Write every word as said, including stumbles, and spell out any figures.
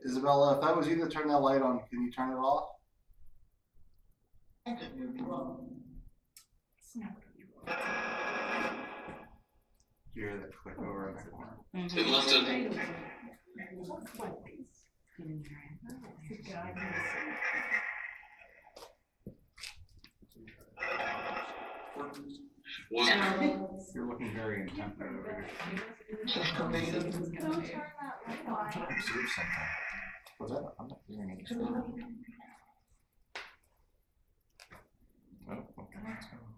Isabella, if that was you that turned that light on, can you turn it off? It's not gonna be wrong. You hear that click over in the corner? It's been left in. One. You're looking very intent over here. Don't turn that light on. Observe something. What's that? I'm not hearing anything. Oh, okay.